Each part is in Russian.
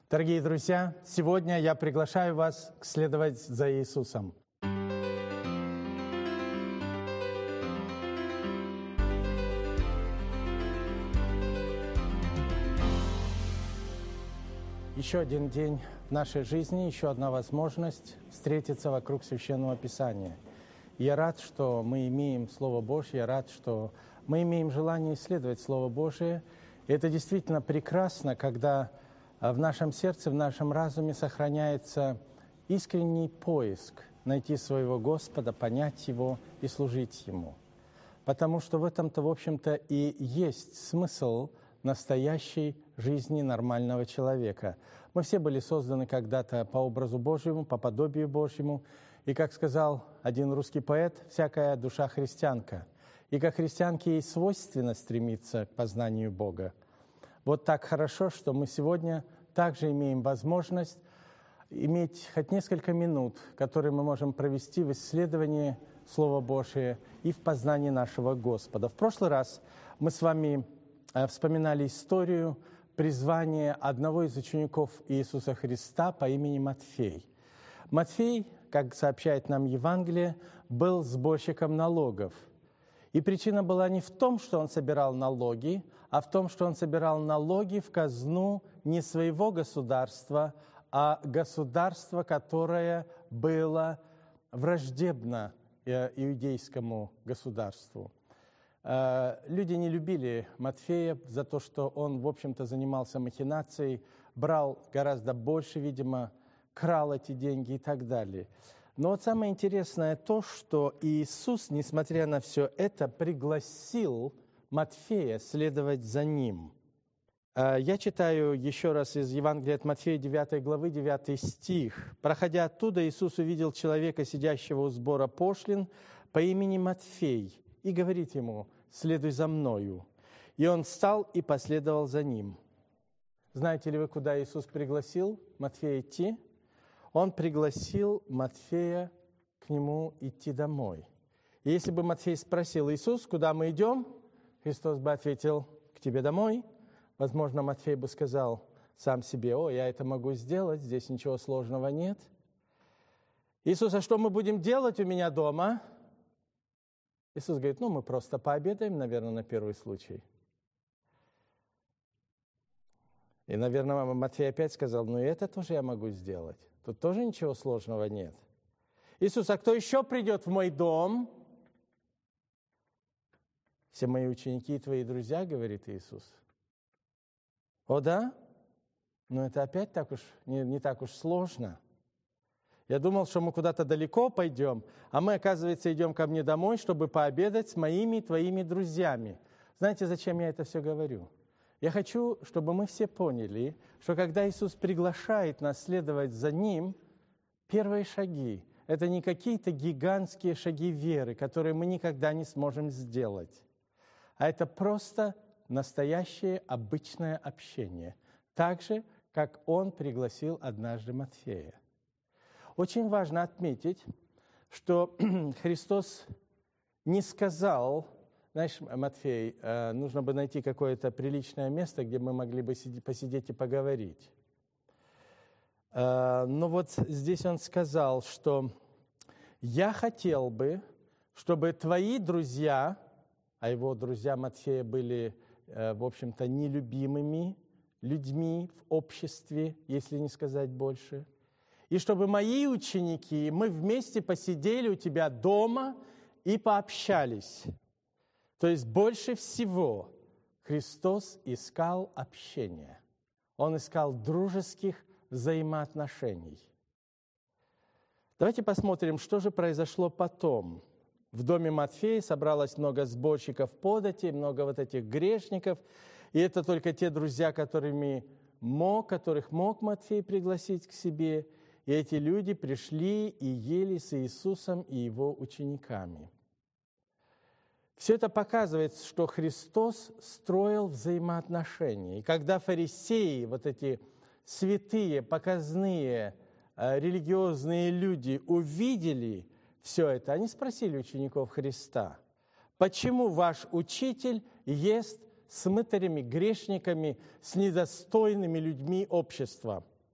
Дорогие друзья, сегодня я приглашаю вас следовать за Иисусом. Еще один день в нашей жизни, еще одна возможность встретиться вокруг Священного Писания. Я рад, что мы имеем Слово Божье, я рад, что мы имеем желание исследовать Слово Божие. И это действительно прекрасно, когда в нашем сердце, в нашем разуме сохраняется искренний поиск найти своего Господа, понять Его и служить Ему. Потому что в этом-то, в общем-то, и есть смысл настоящей жизни нормального человека. Мы все были созданы когда-то по образу Божьему, по подобию Божьему. И, как сказал один русский поэт, «всякая душа христианка». И как христианке ей свойственно стремиться к познанию Бога. Вот так хорошо, что мы сегодня также имеем возможность иметь хоть несколько минут, которые мы можем провести в исследовании Слова Божия и в познании нашего Господа. В прошлый раз мы с вами вспоминали историю призвания одного из учеников Иисуса Христа по имени Матфей. Матфей, как сообщает нам Евангелие, был сборщиком налогов. И причина была не в том, что он собирал налоги, а в том, что он собирал налоги в казну не своего государства, а государства, которое было враждебно иудейскому государству. Люди не любили Матфея за то, что он, в общем-то, занимался махинацией, брал гораздо больше, видимо, крал эти деньги и так далее. Но вот самое интересное то, что Иисус, несмотря на все это, пригласил Матфея следовать за Ним. Я читаю еще раз из Евангелия от Матфея, 9 главы, 9 стих. «Проходя оттуда, Иисус увидел человека, сидящего у сбора пошлин, по имени Матфей, и говорит ему: „Следуй за мною“. И он встал и последовал за Ним». Знаете ли вы, куда Иисус пригласил Матфея идти? Он пригласил Матфея к Нему идти домой. И если бы Матфей спросил: «Иисус, куда мы идем?», Христос бы ответил: «К тебе домой». Возможно, Матфей бы сказал сам себе: «О, я это могу сделать, здесь ничего сложного нет». «Иисус, а что мы будем делать у меня дома?» Иисус говорит: «Мы просто пообедаем, наверное, на первый случай». И, наверное, Матфей опять сказал: «И это тоже я могу сделать. Тут тоже ничего сложного нет». «Иисус, а кто еще придет в мой дом?» «Все мои ученики и твои друзья», — говорит Иисус. «О да? Но это опять не так уж сложно. Я думал, что мы куда-то далеко пойдем, а мы, оказывается, идем ко мне домой, чтобы пообедать с моими твоими друзьями». Знаете, зачем я это все говорю? Я хочу, чтобы мы все поняли, что когда Иисус приглашает нас следовать за Ним, первые шаги – это не какие-то гигантские шаги веры, которые мы никогда не сможем сделать, а это просто настоящее обычное общение, так же, как Он пригласил однажды Матфея. Очень важно отметить, что Христос не сказал: «Знаешь, Матфей, нужно бы найти какое-то приличное место, где мы могли бы посидеть и поговорить». Но вот здесь Он сказал, что «я хотел бы, чтобы твои друзья», а его друзья Матфея были, в общем-то, нелюбимыми людьми в обществе, если не сказать больше, «и чтобы мои ученики, мы вместе посидели у тебя дома и пообщались». То есть больше всего Христос искал общения. Он искал дружеских взаимоотношений. Давайте посмотрим, что же произошло потом. В доме Матфея собралось много сборщиков податей, много вот этих грешников. И это только те друзья, которых мог Матфей пригласить к себе. И эти люди пришли и ели с Иисусом и Его учениками. Все это показывает, что Христос строил взаимоотношения. И когда фарисеи, вот эти святые, показные, религиозные люди увидели все это, они спросили учеников Христа: «Почему ваш учитель ест с мытарями, грешниками, с недостойными людьми общества?»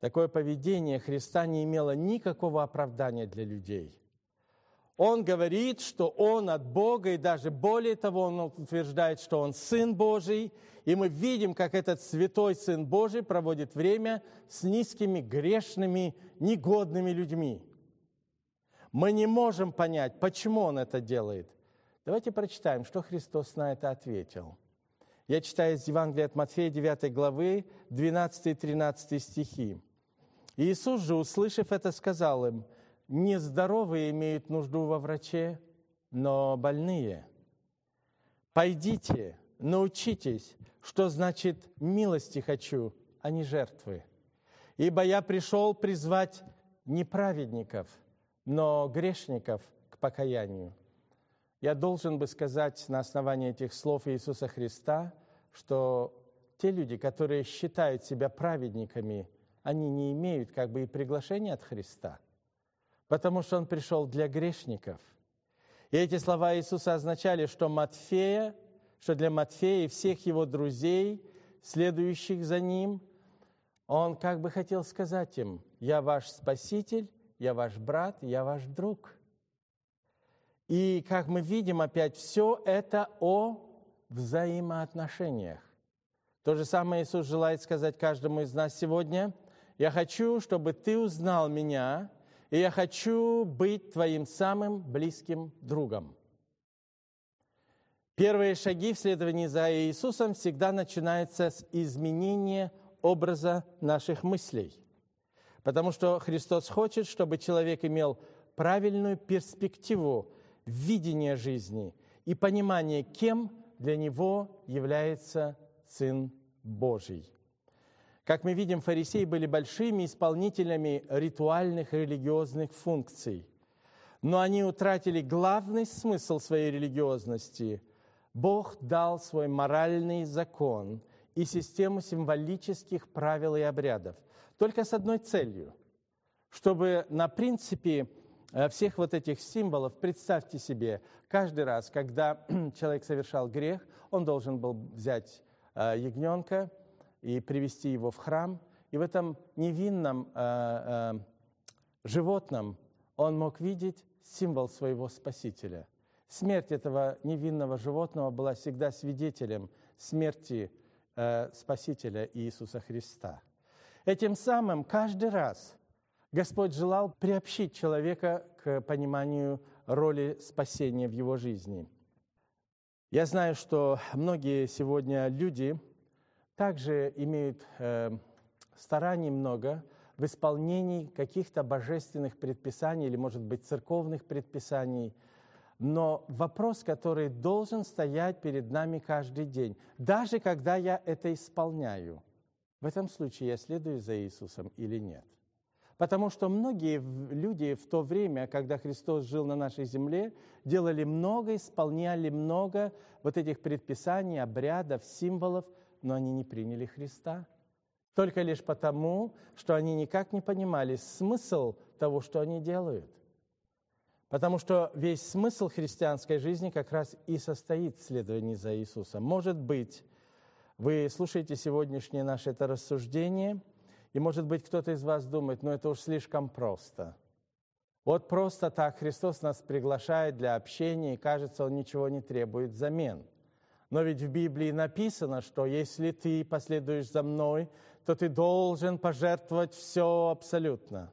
такое поведение Христа не имело никакого оправдания для людей. Он говорит, что Он от Бога, и даже более того, Он утверждает, что Он Сын Божий, и мы видим, как этот святой Сын Божий проводит время с низкими, грешными, негодными людьми. Мы не можем понять, почему Он это делает. Давайте прочитаем, что Христос на это ответил. Я читаю из Евангелия от Матфея, 9 главы, 12 и 13 стихи. «Иисус же, услышав это, сказал им: не здоровые имеют нужду во враче, но больные. Пойдите, научитесь, что значит «милости хочу», а не жертвы. Ибо я пришел призвать не праведников, но грешников к покаянию». Я должен бы сказать на основании этих слов Иисуса Христа, что те люди, которые считают себя праведниками, они не имеют как бы и приглашения от Христа, потому что Он пришел для грешников. И эти слова Иисуса означали, что для Матфея и всех его друзей, следующих за Ним, Он как бы хотел сказать им: «Я ваш Спаситель, я ваш брат, я ваш друг». И, как мы видим, опять все это о взаимоотношениях. То же самое Иисус желает сказать каждому из нас сегодня: «Я хочу, чтобы ты узнал Меня, и я хочу быть твоим самым близким другом». Первые шаги в следовании за Иисусом всегда начинаются с изменения образа наших мыслей. Потому что Христос хочет, чтобы человек имел правильную перспективу видения жизни и понимание, кем для него является Сын Божий. Как мы видим, фарисеи были большими исполнителями ритуальных религиозных функций, но они утратили главный смысл своей религиозности. Бог дал свой моральный закон и систему символических правил и обрядов только с одной целью, чтобы на принципе всех вот этих символов, представьте себе, каждый раз, когда человек совершал грех, он должен был взять ягненка и привести его в храм, и в этом невинном животном он мог видеть символ своего Спасителя. Смерть этого невинного животного была всегда свидетелем смерти Спасителя Иисуса Христа. Этим самым каждый раз Господь желал приобщить человека к пониманию роли спасения в его жизни. Я знаю, что многие сегодня люди также имеют стараний много в исполнении каких-то божественных предписаний или, может быть, церковных предписаний, но вопрос, который должен стоять перед нами каждый день, даже когда я это исполняю, в этом случае я следую за Иисусом или нет? Потому что многие люди в то время, когда Христос жил на нашей земле, делали много, исполняли много вот этих предписаний, обрядов, символов, но они не приняли Христа. Только лишь потому, что они никак не понимали смысл того, что они делают. Потому что весь смысл христианской жизни как раз и состоит в следовании за Иисусом. Может быть, вы слушаете сегодняшнее наше это рассуждение, и, может быть, кто-то из вас думает, это уж слишком просто. Вот просто так Христос нас приглашает для общения, и, кажется, Он ничего не требует взамен. Но ведь в Библии написано, что если ты последуешь за Мной, то ты должен пожертвовать все абсолютно.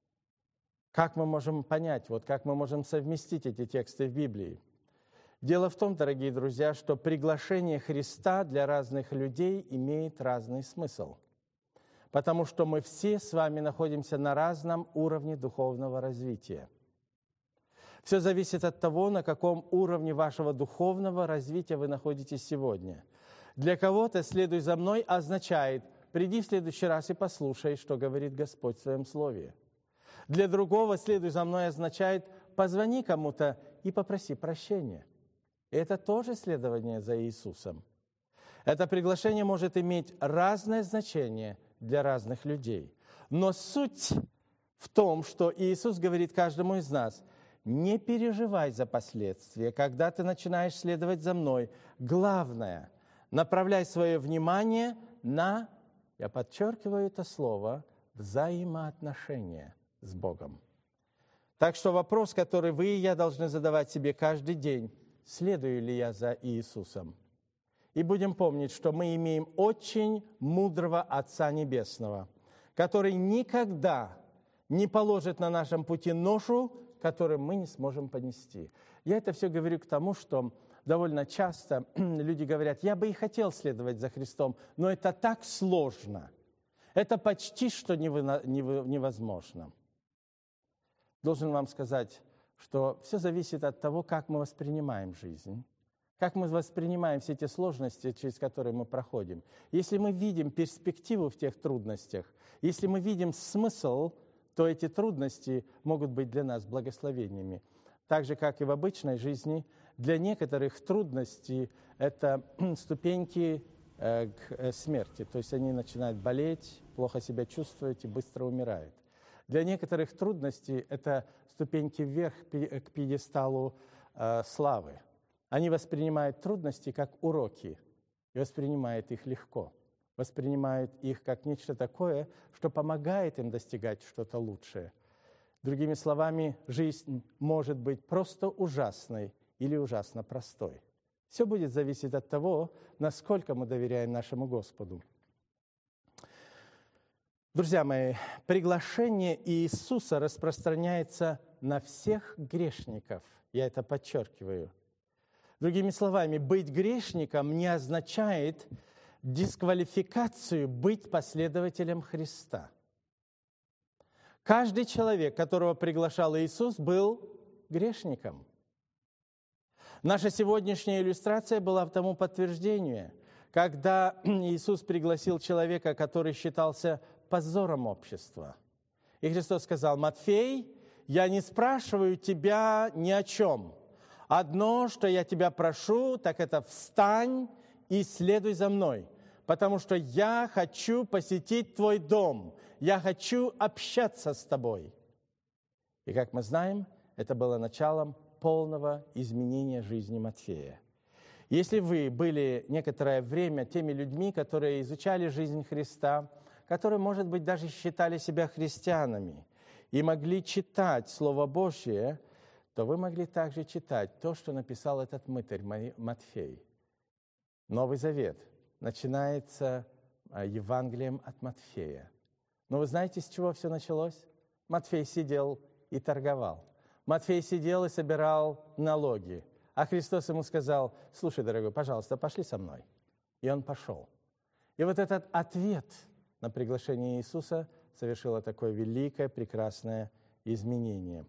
Как мы можем понять, как мы можем совместить эти тексты в Библии? Дело в том, дорогие друзья, что приглашение Христа для разных людей имеет разный смысл. Потому что мы все с вами находимся на разном уровне духовного развития. Все зависит от того, на каком уровне вашего духовного развития вы находитесь сегодня. Для кого-то «следуй за мной» означает «приди в следующий раз и послушай, что говорит Господь в Своем Слове». Для другого «следуй за мной» означает «позвони кому-то и попроси прощения». И это тоже следование за Иисусом. Это приглашение может иметь разное значение для разных людей. Но суть в том, что Иисус говорит каждому из нас: не переживай за последствия, когда ты начинаешь следовать за Мной. Главное, направляй свое внимание на, я подчеркиваю это слово, взаимоотношения с Богом. Так что вопрос, который вы и я должны задавать себе каждый день: следую ли я за Иисусом? И будем помнить, что мы имеем очень мудрого Отца Небесного, который никогда не положит на нашем пути ношу, которую мы не сможем понести. Я это все говорю к тому, что довольно часто люди говорят: я бы и хотел следовать за Христом, но это так сложно, это почти что невозможно. Должен вам сказать, что все зависит от того, как мы воспринимаем жизнь, как мы воспринимаем все эти сложности, через которые мы проходим. Если мы видим перспективу в тех трудностях, если мы видим смысл, то эти трудности могут быть для нас благословениями. Так же, как и в обычной жизни, для некоторых трудностей это ступеньки к смерти. То есть они начинают болеть, плохо себя чувствовать и быстро умирают. Для некоторых трудностей это ступеньки вверх к пьедесталу славы. Они воспринимают трудности как уроки и воспринимают их легко. Воспринимают их как нечто такое, что помогает им достигать что-то лучшее. Другими словами, жизнь может быть просто ужасной или ужасно простой. Все будет зависеть от того, насколько мы доверяем нашему Господу. Друзья мои, приглашение Иисуса распространяется на всех грешников. Я это подчеркиваю. Другими словами, быть грешником не означает дисквалификацию быть последователем Христа. Каждый человек, которого приглашал Иисус, был грешником. Наша сегодняшняя иллюстрация была тому подтверждение, когда Иисус пригласил человека, который считался позором общества. И Христос сказал: «Матфей, я не спрашиваю тебя ни о чем. Одно, что я тебя прошу, так это встань и следуй за мной, потому что я хочу посетить твой дом, я хочу общаться с тобой». И, как мы знаем, это было началом полного изменения жизни Матфея. Если вы были некоторое время теми людьми, которые изучали жизнь Христа, которые, может быть, даже считали себя христианами и могли читать Слово Божье, то вы могли также читать то, что написал этот мытарь Матфей. Новый Завет начинается Евангелием от Матфея. Но вы знаете, с чего все началось? Матфей сидел и торговал. Матфей сидел и собирал налоги. А Христос ему сказал: «Слушай, дорогой, пожалуйста, пошли со мной». И он пошел. И вот этот ответ на приглашение Иисуса совершило такое великое, прекрасное изменение.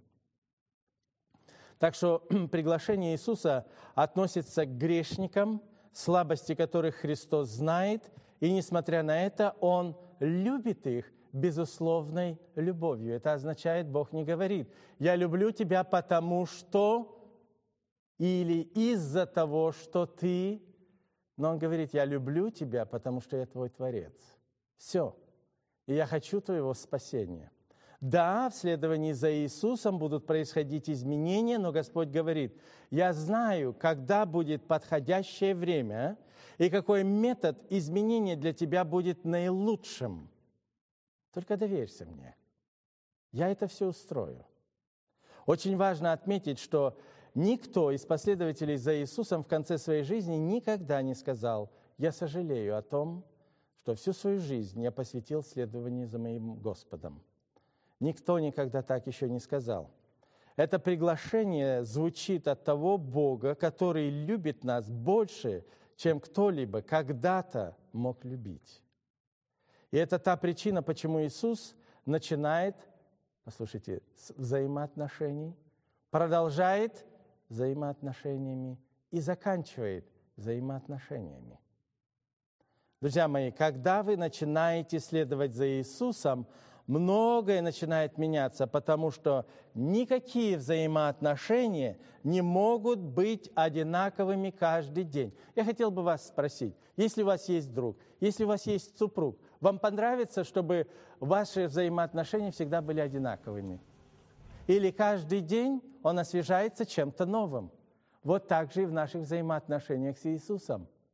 Так что приглашение Иисуса относится к грешникам, слабости которых Христос знает, и, несмотря на это, Он любит их безусловной любовью. Это означает, Бог не говорит: «Я люблю тебя, потому что…» или «из-за того, что ты…», но Он говорит: «Я люблю тебя, потому что я твой Творец». Все. И я хочу твоего спасения. Да, в следовании за Иисусом будут происходить изменения, но Господь говорит: «Я знаю, когда будет подходящее время и какой метод изменения для тебя будет наилучшим. Только доверься мне. Я это все устрою». Очень важно отметить, что никто из последователей за Иисусом в конце своей жизни никогда не сказал: «Я сожалею о том, что всю свою жизнь я посвятил следованию за моим Господом». Никто никогда так еще не сказал. Это приглашение звучит от того Бога, который любит нас больше, чем кто-либо когда-то мог любить. И это та причина, почему Иисус начинает, послушайте, с взаимоотношений, продолжает взаимоотношениями и заканчивает взаимоотношениями. Друзья мои, когда вы начинаете следовать за Иисусом, многое начинает меняться, потому что никакие взаимоотношения не могут быть одинаковыми каждый день. Я хотел бы вас спросить: если у вас есть друг, если у вас есть супруг, вам понравится, чтобы ваши взаимоотношения всегда были одинаковыми? Или каждый день он освежается чем-то новым? Вот так же и в наших взаимоотношениях с Иисусом.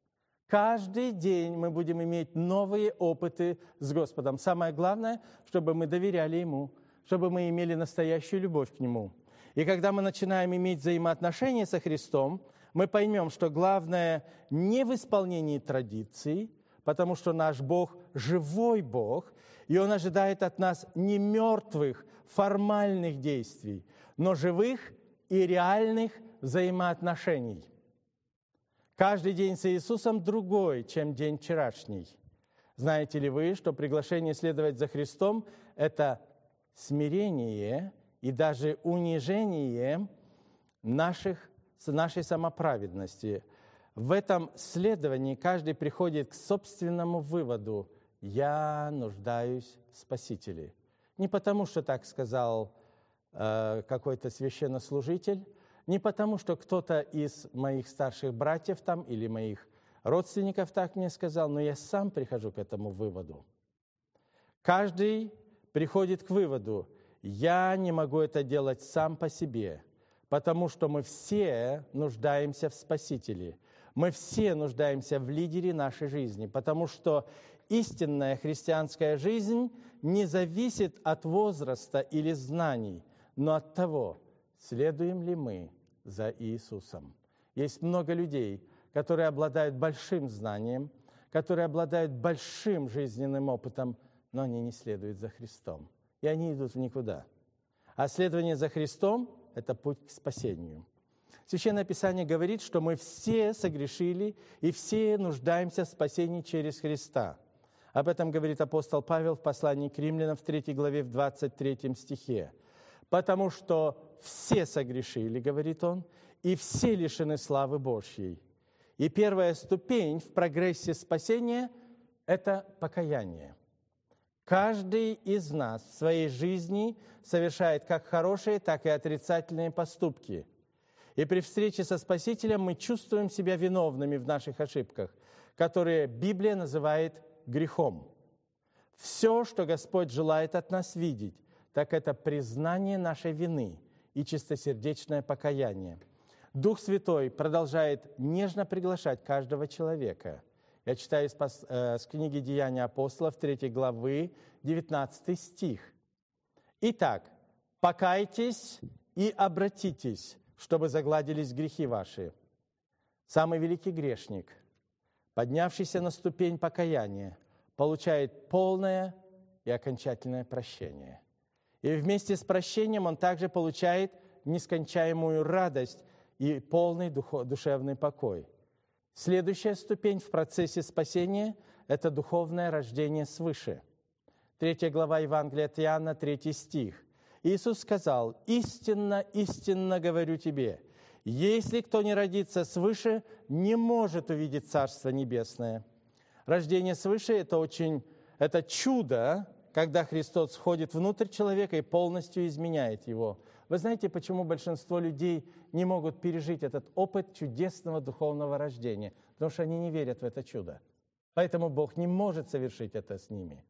Каждый день мы будем иметь новые опыты с Господом. Самое главное, чтобы мы доверяли Ему, чтобы мы имели настоящую любовь к Нему. И когда мы начинаем иметь взаимоотношения со Христом, мы поймем, что главное не в исполнении традиций, потому что наш Бог – живой Бог, и Он ожидает от нас не мертвых, формальных действий, но живых и реальных взаимоотношений. Каждый день с Иисусом другой, чем день вчерашний. Знаете ли вы, что приглашение следовать за Христом – это смирение и даже унижение нашей самоправедности. В этом следовании каждый приходит к собственному выводу: «Я нуждаюсь в Спасителе». Не потому, что так сказал какой-то священнослужитель, не потому, что кто-то из моих старших братьев там или моих родственников так мне сказал, но я сам прихожу к этому выводу. Каждый приходит к выводу: я не могу это делать сам по себе, потому что мы все нуждаемся в Спасителе. Мы все нуждаемся в лидере нашей жизни, потому что истинная христианская жизнь не зависит от возраста или знаний, но от того, следуем ли мы за Иисусом. Есть много людей, которые обладают большим знанием, которые обладают большим жизненным опытом, но они не следуют за Христом. И они идут в никуда. А следование за Христом – это путь к спасению. Священное Писание говорит, что мы все согрешили и все нуждаемся в спасении через Христа. Об этом говорит апостол Павел в послании к Римлянам в 3 главе, в 23 стихе. «Потому что все согрешили, — говорит он, — и все лишены славы Божьей». И первая ступень в прогрессе спасения – это покаяние. Каждый из нас в своей жизни совершает как хорошие, так и отрицательные поступки. И при встрече со Спасителем мы чувствуем себя виновными в наших ошибках, которые Библия называет грехом. Все, что Господь желает от нас видеть, так это признание нашей вины и чистосердечное покаяние. Дух Святой продолжает нежно приглашать каждого человека. Я читаю с книги «Деяния апостолов», 3 главы, 19 стих. «Итак, покайтесь и обратитесь, чтобы загладились грехи ваши». Самый великий грешник, поднявшийся на ступень покаяния, получает полное и окончательное прощение. И вместе с прощением он также получает нескончаемую радость и полный душевный покой. Следующая ступень в процессе спасения – это духовное рождение свыше. 3 глава Евангелия от Иоанна, 3 стих. Иисус сказал: «Истинно, истинно говорю тебе, если кто не родится свыше, не может увидеть Царство Небесное». Рождение свыше – это чудо, когда Христос входит внутрь человека и полностью изменяет его. Вы знаете, почему большинство людей не могут пережить этот опыт чудесного духовного рождения? Потому что они не верят в это чудо. Поэтому Бог не может совершить это с ними.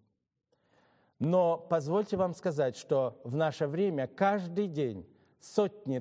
Но позвольте вам сказать, что в наше время каждый день сотни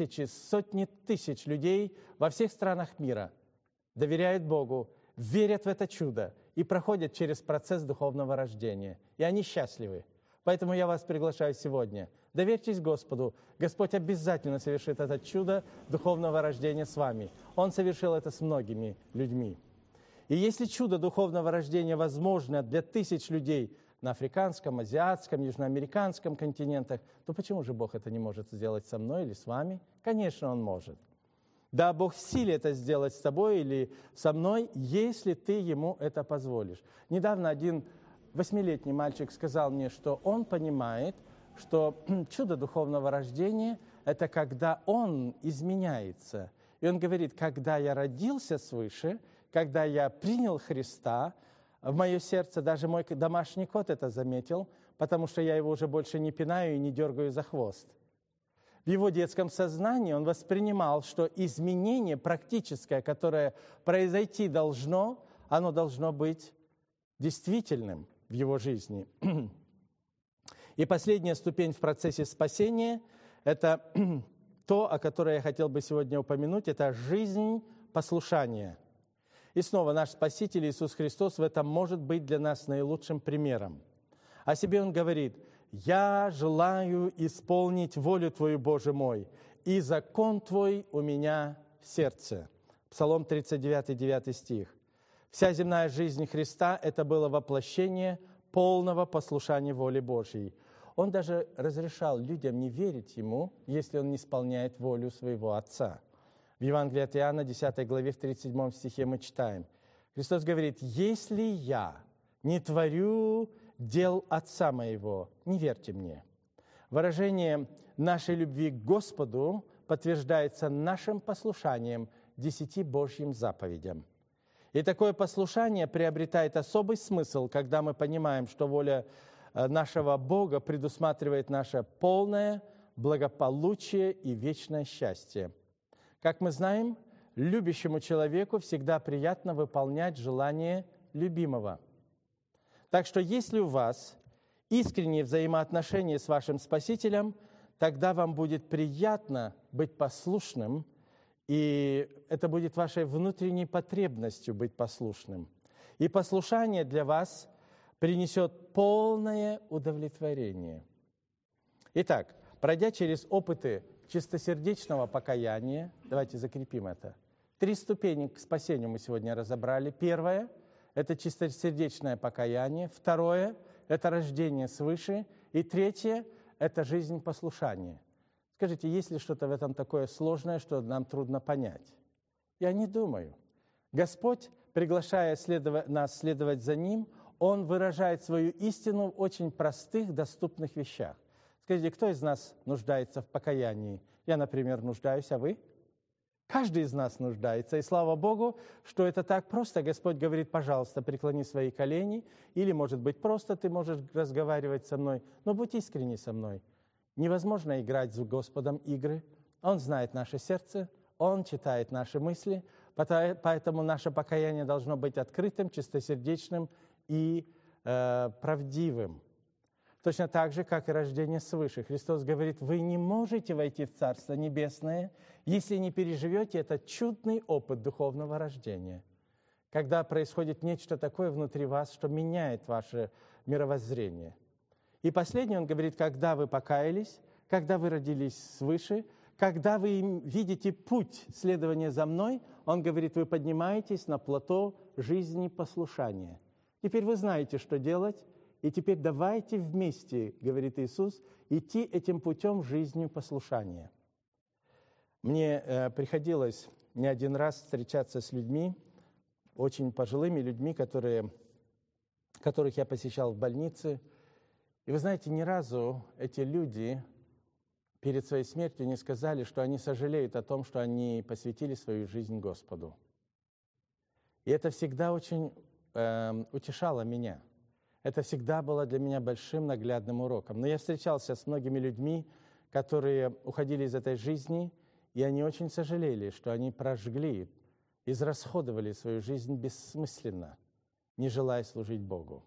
тысяч людей во всех странах мира доверяют Богу, верят в это чудо и проходят через процесс духовного рождения. И они счастливы. Поэтому я вас приглашаю сегодня. Доверьтесь Господу. Господь обязательно совершит это чудо духовного рождения с вами. Он совершил это с многими людьми. И если чудо духовного рождения возможно для тысяч людей на африканском, азиатском, южноамериканском континентах, то почему же Бог это не может сделать со мной или с вами? Конечно, Он может. Да, Бог в силе это сделать с тобой или со мной, если ты Ему это позволишь. Недавно один 8-летний мальчик сказал мне, что он понимает, что чудо духовного рождения – это когда он изменяется. И он говорит: когда я родился свыше, когда я принял Христа в мое сердце, даже мой домашний кот это заметил, потому что я его уже больше не пинаю и не дергаю за хвост. В его детском сознании он воспринимал, что изменение практическое, которое произойти должно, оно должно быть действительным в его жизни. И последняя ступень в процессе спасения – это то, о которой я хотел бы сегодня упомянуть, это жизнь послушания. И снова наш Спаситель Иисус Христос в этом может быть для нас наилучшим примером. О себе Он говорит: «Я желаю исполнить волю Твою, Боже мой, и закон Твой у меня в сердце». Псалом 39, 9 стих. Вся земная жизнь Христа – это было воплощение полного послушания воле Божьей. Он даже разрешал людям не верить Ему, если Он не исполняет волю своего Отца. В Евангелии от Иоанна, 10 главе, в 37 стихе мы читаем. Христос говорит: «Если я не творю дел Отца моего, не верьте мне». Выражение нашей любви к Господу подтверждается нашим послушанием 10 Божьим заповедям. И такое послушание приобретает особый смысл, когда мы понимаем, что воля нашего Бога предусматривает наше полное благополучие и вечное счастье. Как мы знаем, любящему человеку всегда приятно выполнять желание любимого. Так что если у вас искренние взаимоотношения с вашим Спасителем, тогда вам будет приятно быть послушным, и это будет вашей внутренней потребностью быть послушным. И послушание для вас принесет полное удовлетворение. Итак, пройдя через опыты чистосердечного покаяния, давайте закрепим это. 3 ступени к спасению мы сегодня разобрали. Первое – это чистосердечное покаяние. Второе – это рождение свыше. И третье – это жизнь послушания. Скажите, есть ли что-то в этом такое сложное, что нам трудно понять? Я не думаю. Господь, приглашая нас следовать за Ним, Он выражает свою истину в очень простых, доступных вещах. Скажите, кто из нас нуждается в покаянии? Я, например, нуждаюсь, а вы? Каждый из нас нуждается. И слава Богу, что это так просто. Господь говорит: пожалуйста, преклони свои колени. Или, может быть, просто ты можешь разговаривать со мной. Но будь искренни со мной. Невозможно играть с Господом игры. Он знает наше сердце, Он читает наши мысли, поэтому наше покаяние должно быть открытым, чистосердечным и правдивым. Точно так же, как и рождение свыше. Христос говорит: вы не можете войти в Царство Небесное, если не переживете этот чудный опыт духовного рождения, когда происходит нечто такое внутри вас, что меняет ваше мировоззрение. И последнее, Он говорит: когда вы покаялись, когда вы родились свыше, когда вы видите путь следования за Мной, Он говорит: вы поднимаетесь на плато жизни послушания. Теперь вы знаете, что делать, и теперь давайте вместе, говорит Иисус, идти этим путем жизнью послушания. Мне приходилось не один раз встречаться с людьми, очень пожилыми людьми, которых я посещал в больнице. И вы знаете, ни разу эти люди перед своей смертью не сказали, что они сожалеют о том, что они посвятили свою жизнь Господу. И это всегда очень утешало меня. Это всегда было для меня большим наглядным уроком. Но я встречался с многими людьми, которые уходили из этой жизни, и они очень сожалели, что они прожгли, израсходовали свою жизнь бессмысленно, не желая служить Богу.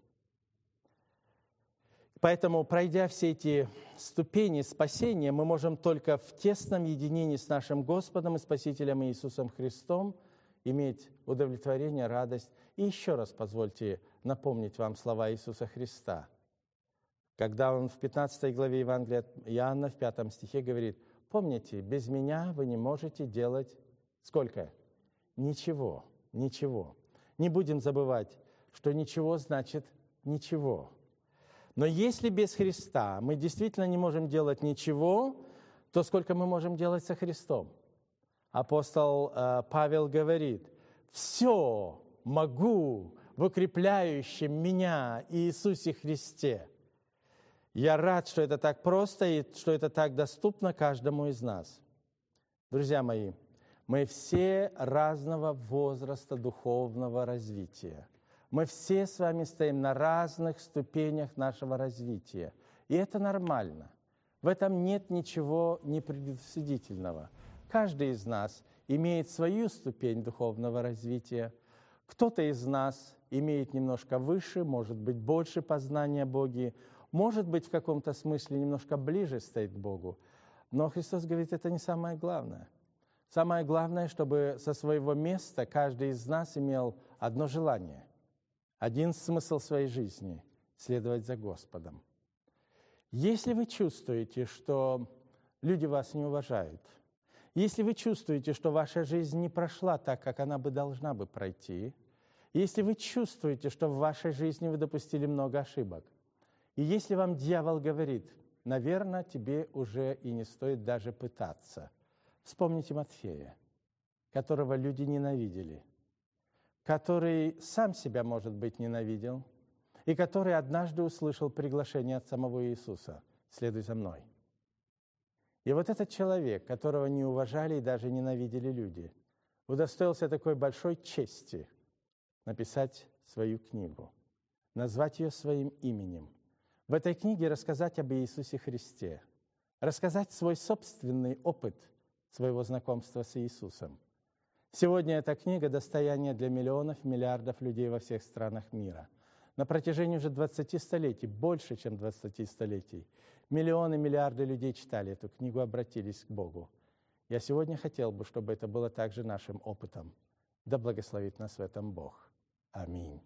Поэтому, пройдя все эти ступени спасения, мы можем только в тесном единении с нашим Господом и Спасителем Иисусом Христом иметь удовлетворение, радость. И еще раз позвольте напомнить вам слова Иисуса Христа, когда Он в 15 главе Евангелия от Иоанна, в 5 стихе говорит: «Помните, без Меня вы не можете делать...» Сколько? Ничего, ничего. Не будем забывать, что ничего значит ничего. Но если без Христа мы действительно не можем делать ничего, то сколько мы можем делать со Христом? Апостол Павел говорит: «Все могу в укрепляющем меня Иисусе Христе». Я рад, что это так просто и что это так доступно каждому из нас. Друзья мои, мы все разного возраста духовного развития. Мы все с вами стоим на разных ступенях нашего развития. И это нормально. В этом нет ничего непредусудительного. Каждый из нас имеет свою ступень духовного развития. Кто-то из нас имеет немножко выше, может быть, больше познания о Боге, может быть, в каком-то смысле немножко ближе стоит к Богу. Но Христос говорит, это не самое главное. Самое главное, чтобы со своего места каждый из нас имел одно желание, один смысл своей жизни – следовать за Господом. Если вы чувствуете, что люди вас не уважают, если вы чувствуете, что ваша жизнь не прошла так, как она бы должна бы пройти, если вы чувствуете, что в вашей жизни вы допустили много ошибок, и если вам дьявол говорит, наверное, тебе уже и не стоит даже пытаться, вспомните Матфея, которого люди ненавидели, который сам себя, может быть, ненавидел, и который однажды услышал приглашение от самого Иисуса «Следуй за мной». И вот этот человек, которого не уважали и даже ненавидели люди, удостоился такой большой чести написать свою книгу, назвать ее своим именем. В этой книге рассказать об Иисусе Христе, рассказать свой собственный опыт своего знакомства с Иисусом. Сегодня эта книга – достояние для миллионов, миллиардов людей во всех странах мира. На протяжении уже 20 столетий, больше, чем 20 столетий, миллионы, миллиарды людей читали эту книгу, обратились к Богу. Я сегодня хотел бы, чтобы это было также нашим опытом. Да благословит нас в этом Бог. Аминь.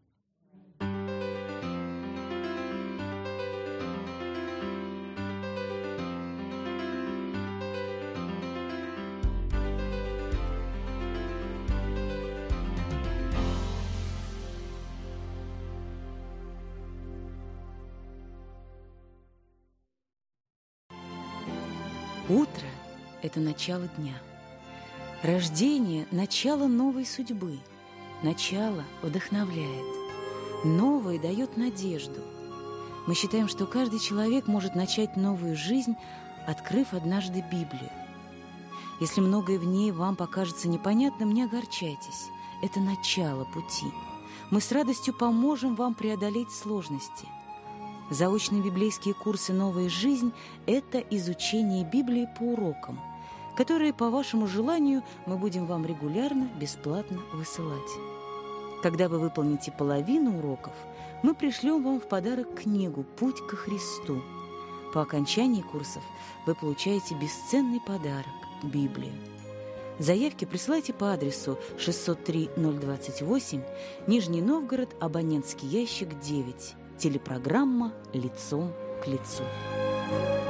Утро – это начало дня. Рождение – начало новой судьбы. Начало вдохновляет. Новое дает надежду. Мы считаем, что каждый человек может начать новую жизнь, открыв однажды Библию. Если многое в ней вам покажется непонятным, не огорчайтесь. Это начало пути. Мы с радостью поможем вам преодолеть сложности. Заочные библейские курсы «Новая жизнь» – это изучение Библии по урокам, которые, по вашему желанию, мы будем вам регулярно, бесплатно высылать. Когда вы выполните половину уроков, мы пришлем вам в подарок книгу «Путь ко Христу». По окончании курсов вы получаете бесценный подарок – Библию. Заявки присылайте по адресу 603-028, Нижний Новгород, абонентский ящик 9. Телепрограмма «Лицом к лицу».